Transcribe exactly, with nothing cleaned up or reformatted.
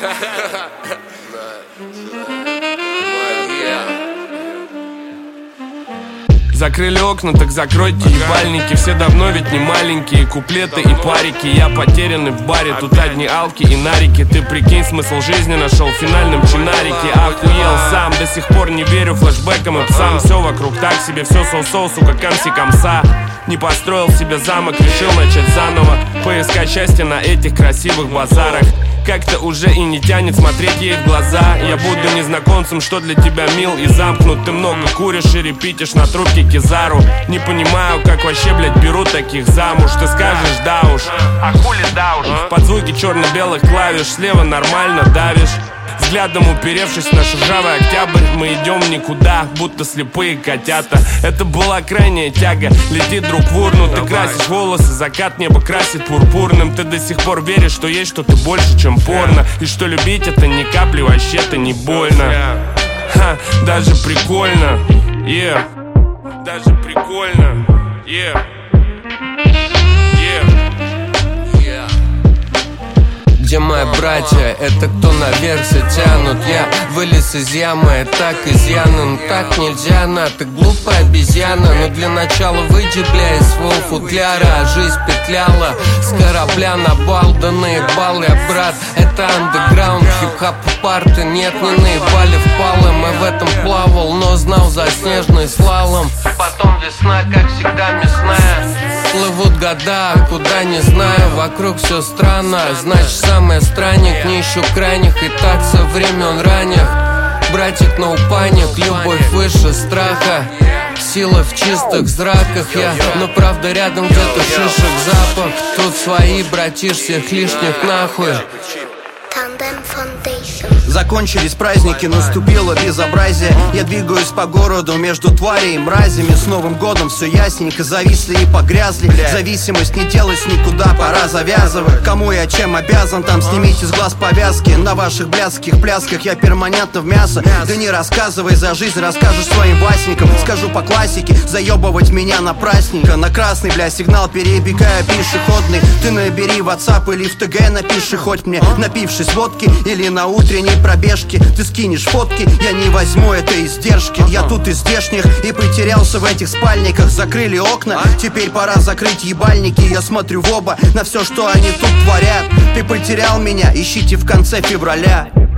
Закрыли окна, так закройте ебальники. Все давно ведь не маленькие. Куплеты и парики. Я потерянный в баре, тут одни алки и нарики. Ты прикинь, смысл жизни нашел в финальном чинарике. Охуел сам, до сих пор не верю флешбекам и псам. Все вокруг так себе, все соу-соу, сука, камси-камса. Не построил себе замок, решил начать заново. Поискать счастье на этих красивых базарах. Как-то уже и не тянет смотреть ей в глаза. Я буду незнакомцем, что для тебя мил и замкнут. Ты много куришь и репитишь на трубке кизару. Не понимаю, как вообще, блядь, берут таких замуж. Ты скажешь, да уж, а хули да уж. Под звуки черно-белых клавиш слева нормально давишь. Взглядом уперевшись в наш ржавый октябрь, мы идем никуда, будто слепые котята. Это была крайняя тяга, летит друг в урну. Ты красишь волосы, закат небо красит пурпурным. Ты до сих пор веришь, что есть что-то больше, чем порно. И что любить это ни капли вообще-то не больно. Ха, даже прикольно, yeah. Даже прикольно, yeah. Где мои братья? Это кто наверх все тянут? Я вылез из ямы, так изъян. Так нельзя, на, ты глупая обезьяна. Но для начала выйди, бля, из своего футляра. А жизнь петляла с корабля на бал. Да наебал я, брат, это андеграунд. Хип-хап парты, нет, не наебали впало. Мы в этом плавал, но знал за снежный слалом. Потом весна, как всегда, мясная. Плывут года, куда не знаю, вокруг все странно. Значит, самый странник, не ищу крайних. И так со времен ранних. Братик, no паник, любовь выше страха. Сила в чистых зраках я, но правда рядом где-то шишек запах. Тут свои, братиш, всех лишних нахуй. Закончились праздники, наступило безобразие. Я двигаюсь по городу между тварей и мразями. С Новым годом все ясненько, зависли и погрязли. Зависимость не делась никуда, пора завязывать. Кому я чем обязан, там снимите с глаз повязки. На ваших блядских плясках я перманентно в мясо. Да не рассказывай за жизнь, расскажешь своим Васенькам. Скажу по классике, заебывать меня напрасненько. На красный, бля, сигнал перебегая пешеходный. Ты набери в WhatsApp или в ТГ напиши хоть мне, напившись водки или на утренней пробежке. Ты скинешь фотки, я не возьму это издержки. Я тут из здешних и потерялся в этих спальниках. Закрыли окна, теперь пора закрыть ебальники. Я смотрю в оба на все, что они тут творят. Ты потерял меня, ищите в конце февраля.